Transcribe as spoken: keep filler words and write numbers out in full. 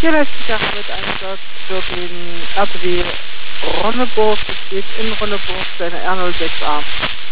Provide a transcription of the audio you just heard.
Hier letztes Jahr mit Einsatz für den R T W Ronneburg. Es geht in Ronneburg, seine R null sechs A.